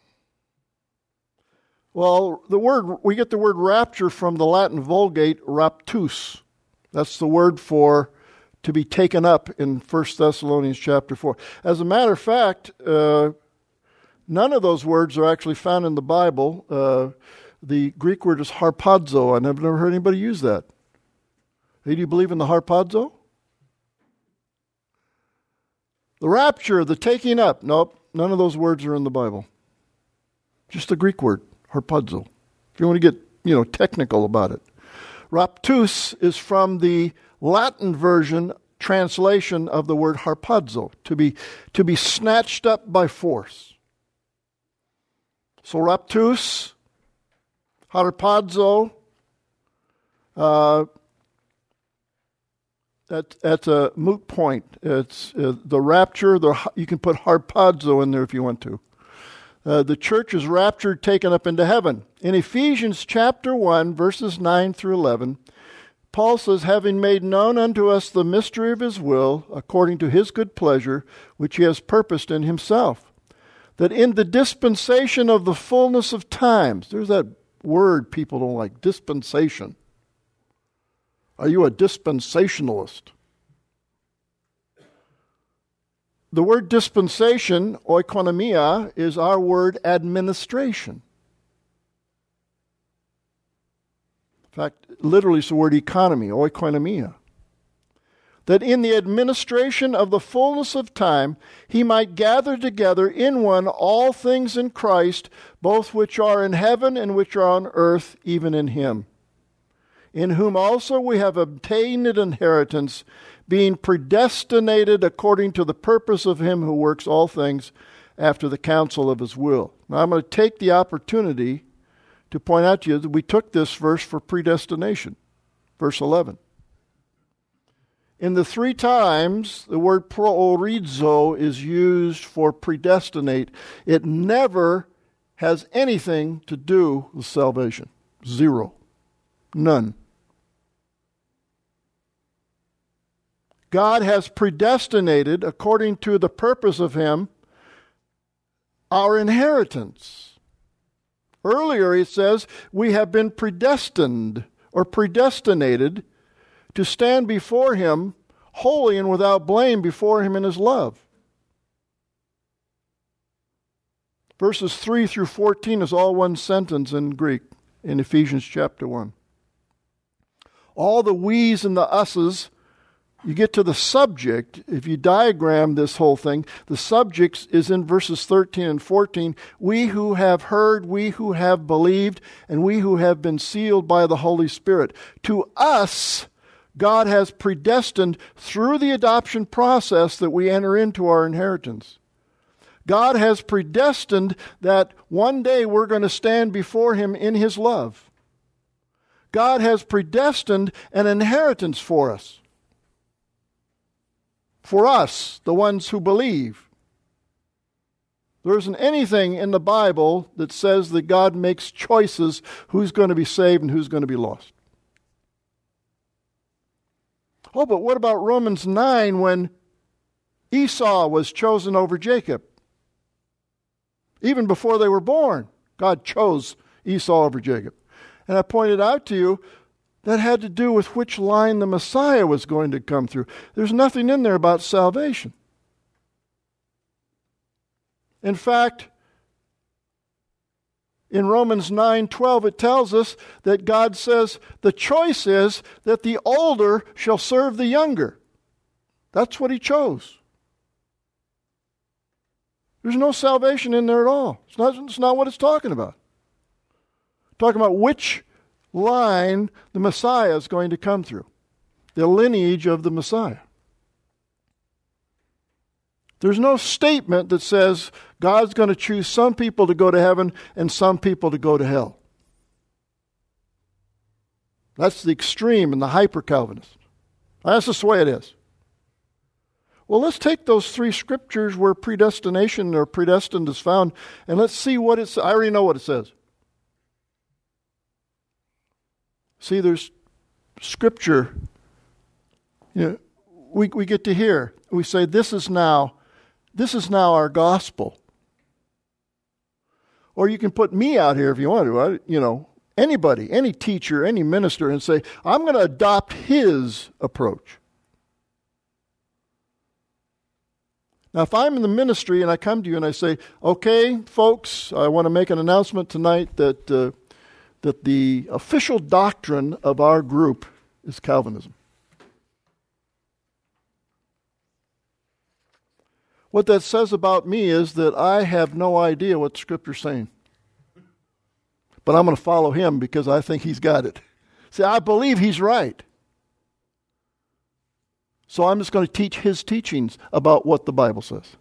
Well, the word we get the word rapture from the Latin Vulgate, raptus. That's the word for to be taken up in First Thessalonians chapter four. As a matter of fact, uh, none of those words are actually found in the Bible. Uh, the Greek word is harpazo, and I've never heard anybody use that. Hey, do you believe in the harpazo? The rapture, the taking up. Nope. None of those words are in the Bible. Just the Greek word, harpazo. If you want to get, you know, technical about it. Raptus is from the Latin version translation of the word harpazo, to be to be snatched up by force. So raptus, harpazo, uh, That, that's a moot point. It's uh, the rapture. The, you can put harpazo in there if you want to. Uh, the church is raptured, taken up into heaven. In Ephesians chapter one, verses nine through eleven, Paul says, having made known unto us the mystery of his will, according to his good pleasure, which he has purposed in himself, that in the dispensation of the fullness of times, there's that word people don't like, dispensation. Are you a dispensationalist? The word dispensation, oikonomia, is our word administration. In fact, literally it's the word economy, oikonomia. That in the administration of the fullness of time, he might gather together in one all things in Christ, both which are in heaven and which are on earth, even in him. In whom also we have obtained an inheritance, being predestinated according to the purpose of him who works all things after the counsel of his will. Now I'm going to take the opportunity to point out to you that we took this verse for predestination. Verse eleven. In the three times the word proorizo is used for predestinate, it never has anything to do with salvation. Zero. None. God has predestinated, according to the purpose of him, our inheritance. Earlier it says, we have been predestined or predestinated to stand before him holy and without blame before him in his love. Verses three through fourteen is all one sentence in Greek in Ephesians chapter one. All the we's and the us's, you get to the subject, if you diagram this whole thing, the subject is in verses thirteen and fourteen. We who have heard, we who have believed, and we who have been sealed by the Holy Spirit. To us, God has predestined through the adoption process that we enter into our inheritance. God has predestined that one day we're going to stand before him in his love. God has predestined an inheritance for us. For us, the ones who believe. There isn't anything in the Bible that says that God makes choices who's going to be saved and who's going to be lost. Oh, but what about Romans nine when Esau was chosen over Jacob? Even before they were born, God chose Esau over Jacob. And I pointed out to you, that had to do with which line the Messiah was going to come through. There's nothing in there about salvation. In fact, in Romans nine twelve, it tells us that God says the choice is that the older shall serve the younger. That's what he chose. There's no salvation in there at all. It's not, it's not what it's talking about. It's talking about which line the Messiah is going to come through. The lineage of the Messiah. There's no statement that says God's going to choose some people to go to heaven and some people to go to hell. That's the extreme and the hyper-Calvinist. That's just the way it is. Well, let's take those three scriptures where predestination or predestined is found, and let's see what it says. I already know what it says. See, there's scripture. You know, we we get to hear. We say, this is now, this is now our gospel. Or you can put me out here if you want to. I, you know, anybody, any teacher, any minister, and say, I'm going to adopt his approach. Now, if I'm in the ministry and I come to you and I say, okay, folks, I want to make an announcement tonight that uh, that the official doctrine of our group is Calvinism. What that says about me is that I have no idea what the Scripture's saying. But I'm going to follow him because I think he's got it. See, I believe he's right. So I'm just going to teach his teachings about what the Bible says,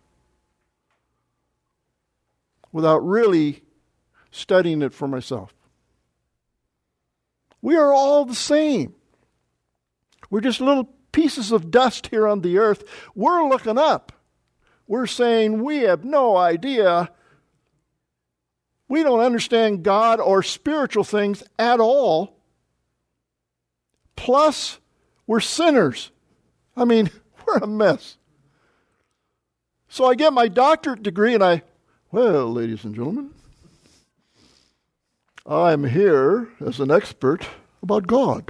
without really studying it for myself. We are all the same. We're just little pieces of dust here on the earth, we're looking up. We're saying we have no idea. We don't understand God or spiritual things at all. Plus, we're sinners. I mean, we're a mess. So I get my doctorate degree and I, well, ladies and gentlemen, I'm here as an expert about God.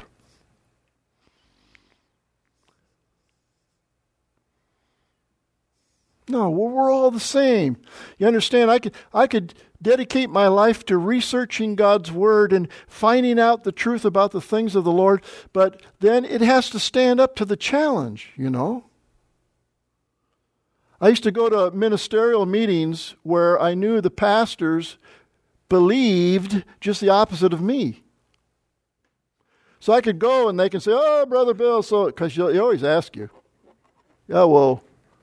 No, we're all the same. You understand? I could, I could dedicate my life to researching God's Word and finding out the truth about the things of the Lord, but then it has to stand up to the challenge, you know. I used to go to ministerial meetings where I knew the pastors believed just the opposite of me. So I could go and they can say, oh, Brother Bill, so, because they always ask you, yeah, well,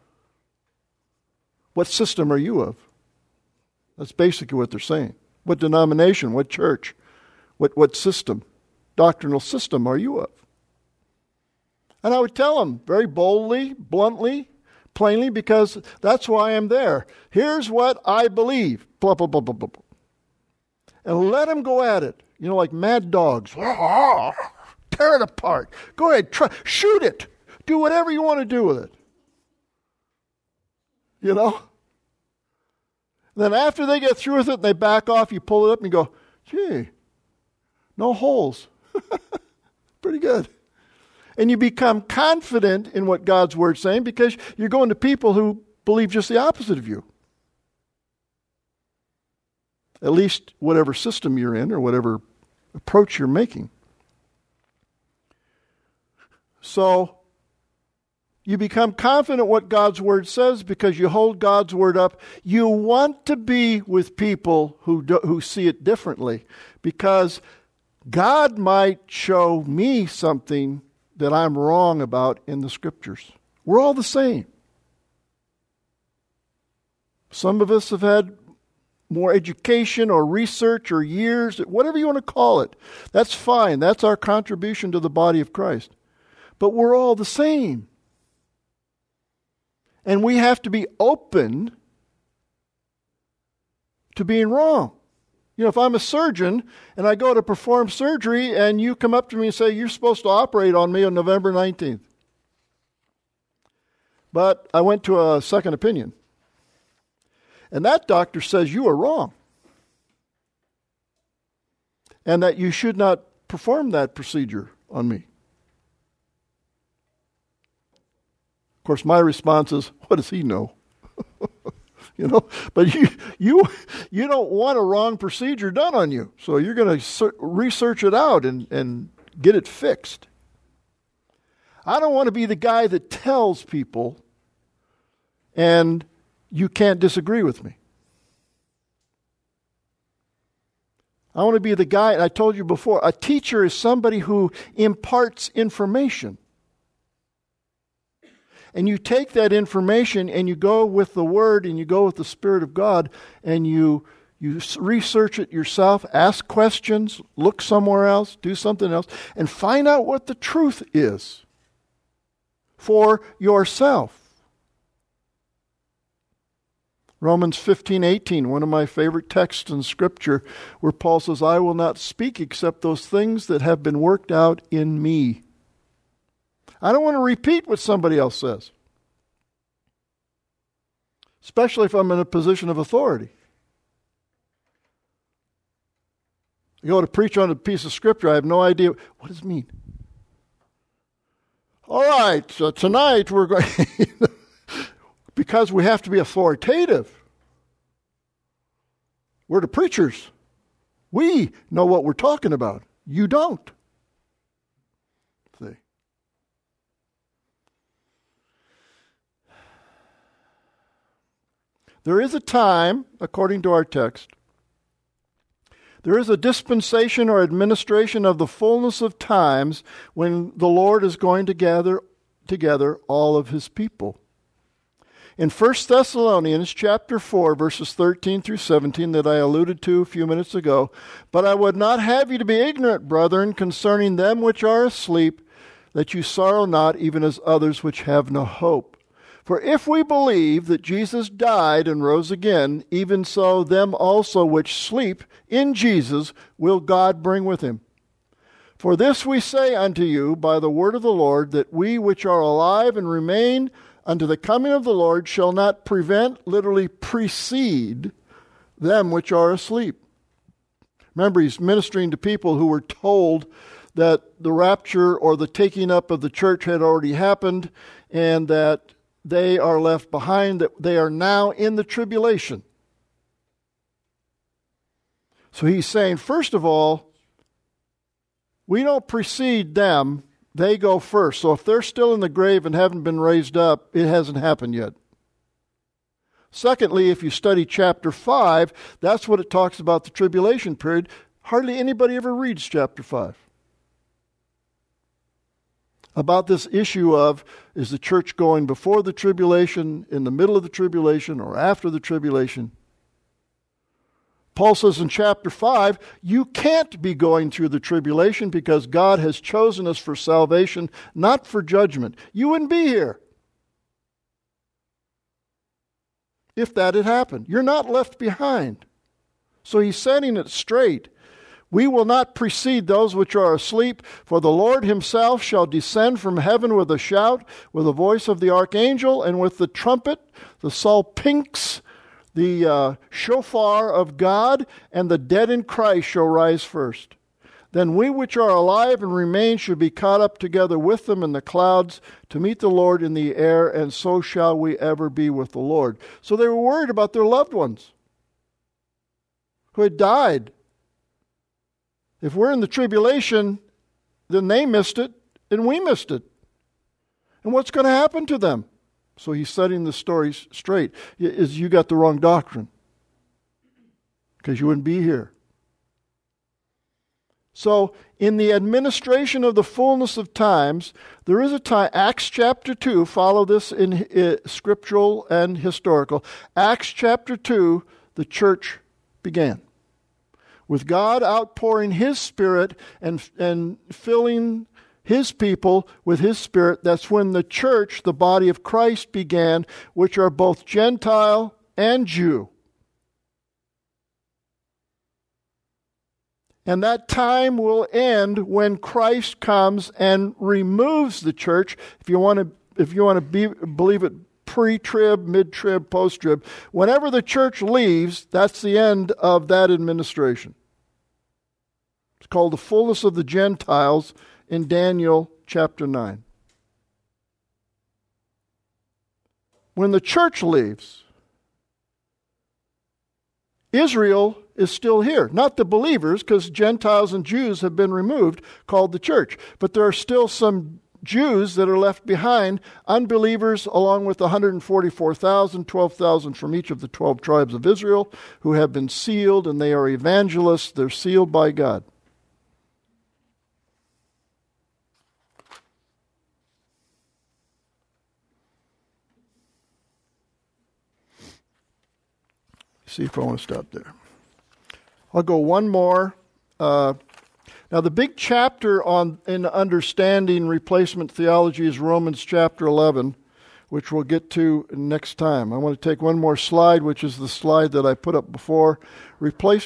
what system are you of? That's basically what they're saying. What denomination, what church, what, what system, doctrinal system are you of? And I would tell them very boldly, bluntly, plainly, because that's why I'm there. Here's what I believe. Blah, blah, blah, blah, blah. And let them go at it. You know, like mad dogs. Tear it apart. Go ahead. Try, shoot it. Do whatever you want to do with it. You know? Then after they get through with it and they back off, you pull it up and you go, gee, no holes. Pretty good. And you become confident in what God's Word's saying because you're going to people who believe just the opposite of you. At least whatever system you're in or whatever approach you're making. So you become confident what God's Word says because you hold God's Word up. You want to be with people who do, who see it differently because God might show me something that I'm wrong about in the Scriptures. We're all the same. Some of us have had more education or research or years, whatever you want to call it. That's fine. That's our contribution to the body of Christ. But we're all the same. And we have to be open to being wrong. You know, if I'm a surgeon and I go to perform surgery and you come up to me and say, you're supposed to operate on me on November nineteenth. But I went to a second opinion. And that doctor says you are wrong. And that you should not perform that procedure on me. Of course, my response is, what does he know? You know, but you you you don't want a wrong procedure done on you. So you're going to research it out and, and get it fixed. I don't want to be the guy that tells people and you can't disagree with me. I want to be the guy, and I told you before, a teacher is somebody who imparts information. And you take that information and you go with the Word and you go with the Spirit of God and you you research it yourself, ask questions, look somewhere else, do something else, and find out what the truth is for yourself. Romans fifteen eighteen, one of my favorite texts in Scripture, where Paul says, I will not speak except those things that have been worked out in me. I don't want to repeat what somebody else says. Especially if I'm in a position of authority. I go to preach on a piece of Scripture, I have no idea. What does it mean? All right, so tonight we're going... Because we have to be authoritative. We're the preachers. We know what we're talking about. You don't. See? There is a time, according to our text, there is a dispensation or administration of the fullness of times when the Lord is going to gather together all of His people. In First Thessalonians chapter four, verses thirteen through seventeen that I alluded to a few minutes ago, but I would not have you to be ignorant, brethren, concerning them which are asleep, that you sorrow not, even as others which have no hope. For if we believe that Jesus died and rose again, even so them also which sleep in Jesus will God bring with him. For this we say unto you by the word of the Lord, that we which are alive and remain unto the coming of the Lord shall not prevent, literally precede, them which are asleep. Remember, he's ministering to people who were told that the rapture or the taking up of the church had already happened and that they are left behind, that they are now in the tribulation. So he's saying, first of all, we don't precede them, they go first. So if they're still in the grave and haven't been raised up, it hasn't happened yet. Secondly, if you study chapter five, that's what it talks about the tribulation period. Hardly anybody ever reads chapter five. About this issue of, is the church going before the tribulation, in the middle of the tribulation, or after the tribulation? Paul says in chapter five, you can't be going through the tribulation because God has chosen us for salvation, not for judgment. You wouldn't be here if that had happened. You're not left behind. So he's setting it straight. We will not precede those which are asleep, for the Lord himself shall descend from heaven with a shout, with the voice of the archangel, and with the trumpet, the salpinx, the uh, shofar of God, and the dead in Christ shall rise first. Then we which are alive and remain shall be caught up together with them in the clouds to meet the Lord in the air, and so shall we ever be with the Lord. So they were worried about their loved ones who had died. If we're in the tribulation, then they missed it, and we missed it. And what's going to happen to them? So he's setting the story straight. Is you got the wrong doctrine, because you wouldn't be here. So in the administration of the fullness of times, there is a time, Acts chapter two, follow this in uh, scriptural and historical. Acts chapter two, the church began. With God outpouring his Spirit and, and filling his people with his Spirit, that's when the church, the body of Christ, began, which are both Gentile and Jew. And that time will end when Christ comes and removes the church. If you want to, if you want to be, believe it, pre-trib, mid-trib, post-trib, whenever the church leaves, that's the end of that administration. It's called the fullness of the Gentiles in Daniel chapter nine. When the church leaves, Israel is still here. Not the believers, because Gentiles and Jews have been removed, called the church. But there are still some Jews that are left behind, unbelievers, along with one hundred forty-four thousand, twelve thousand from each of the twelve tribes of Israel, who have been sealed, and they are evangelists. They're sealed by God. See if I want to stop there. I'll go one more. Uh, now, the big chapter on in understanding replacement theology is Romans chapter eleven, which we'll get to next time. I want to take one more slide, which is the slide that I put up before. Replace,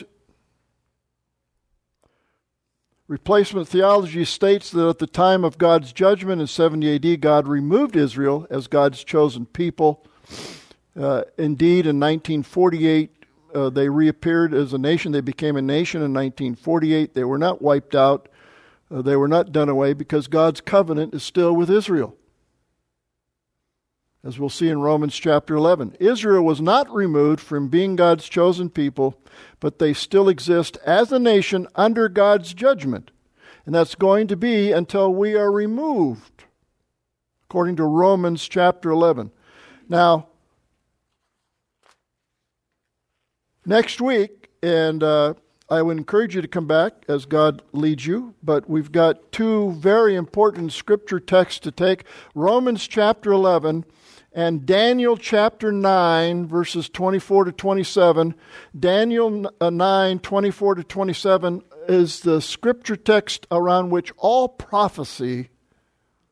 replacement theology states that at the time of God's judgment in seventy A D, God removed Israel as God's chosen people. Uh, indeed, in nineteen forty-eight, Uh, they reappeared as a nation. They became a nation in nineteen forty-eight. They were not wiped out. Uh, they were not done away because God's covenant is still with Israel. As we'll see in Romans chapter eleven. Israel was not removed from being God's chosen people, but they still exist as a nation under God's judgment. And that's going to be until we are removed, according to Romans chapter eleven. Now, next week, and uh, I would encourage you to come back as God leads you, but we've got two very important scripture texts to take. Romans chapter eleven and Daniel chapter nine, verses twenty-four to twenty-seven. Daniel nine, twenty-four to twenty-seven is the scripture text around which all prophecy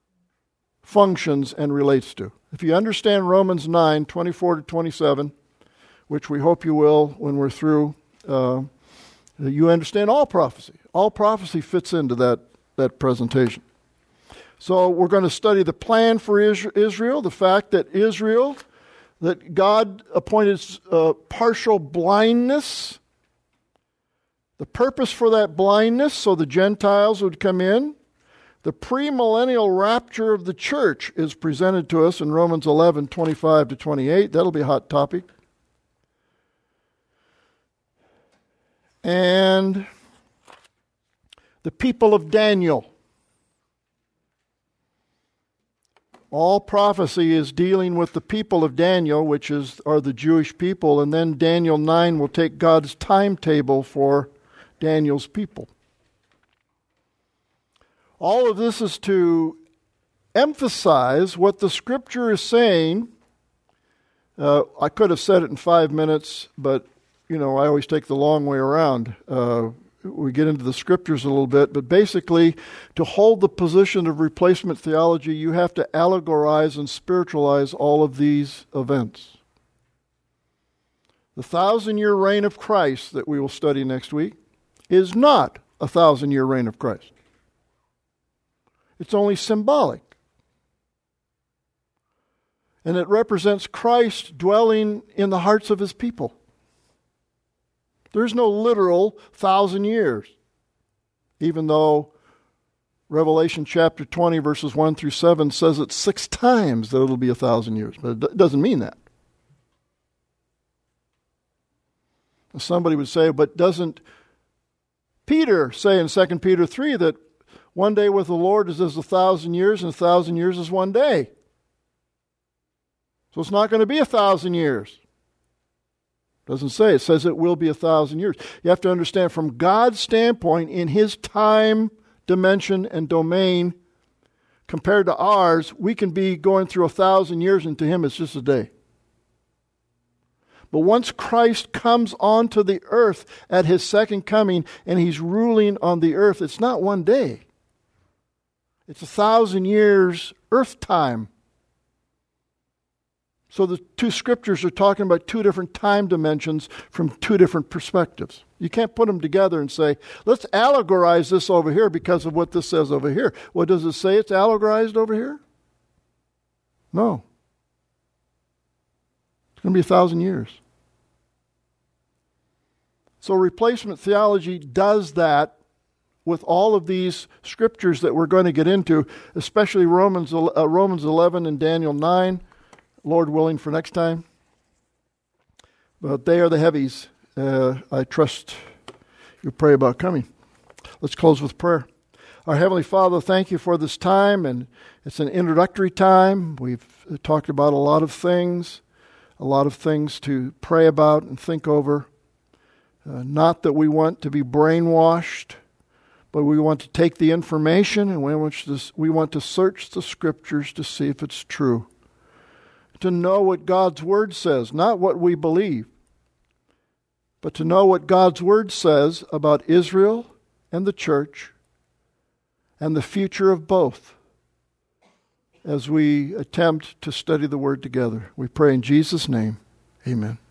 functions and relates to. If you understand Romans nine, twenty-four to twenty-seven, which we hope you will when we're through, uh, you understand all prophecy. All prophecy fits into that, that presentation. So we're going to study the plan for Israel, the fact that Israel, that God appointed uh, partial blindness, the purpose for that blindness so the Gentiles would come in. The premillennial rapture of the church is presented to us in Romans eleven, twenty-five to twenty-eight. That'll be a hot topic. And the people of Daniel. All prophecy is dealing with the people of Daniel, which is are the Jewish people, and then Daniel nine will take God's timetable for Daniel's people. All of this is to emphasize what the Scripture is saying. Uh, I could have said it in five minutes, but, you know, I always take the long way around. Uh, we get into the Scriptures a little bit, but basically, to hold the position of replacement theology, you have to allegorize and spiritualize all of these events. The thousand-year reign of Christ that we will study next week is not a thousand-year reign of Christ. It's only symbolic. And it represents Christ dwelling in the hearts of his people. There's no literal thousand years, even though Revelation chapter twenty, verses one through seven says it six times that it'll be a thousand years, but it doesn't mean that. Somebody would say, but doesn't Peter say in Second Peter three that one day with the Lord is as a thousand years, and a thousand years is one day? So it's not going to be a thousand years. Doesn't say. It says it will be a thousand years. You have to understand from God's standpoint, in his time, dimension, and domain, compared to ours, we can be going through a thousand years, and to him it's just a day. But once Christ comes onto the earth at his second coming, and he's ruling on the earth, it's not one day. It's a thousand years earth time. So the two scriptures are talking about two different time dimensions from two different perspectives. You can't put them together and say, let's allegorize this over here because of what this says over here. What does it say it's allegorized over here? No. It's going to be a thousand years. So replacement theology does that with all of these scriptures that we're going to get into, especially Romans, uh, Romans eleven and Daniel nine. Lord willing, for next time. But they are the heavies. Uh, I trust you pray about coming. Let's close with prayer. Our Heavenly Father, thank you for this time, and it's an introductory time. We've talked about a lot of things, a lot of things to pray about and think over. Uh, not that we want to be brainwashed, but we want to take the information and we want to, we want to search the Scriptures to see if it's true. To know what God's Word says, not what we believe, but to know what God's Word says about Israel and the church and the future of both as we attempt to study the Word together. We pray in Jesus' name. Amen.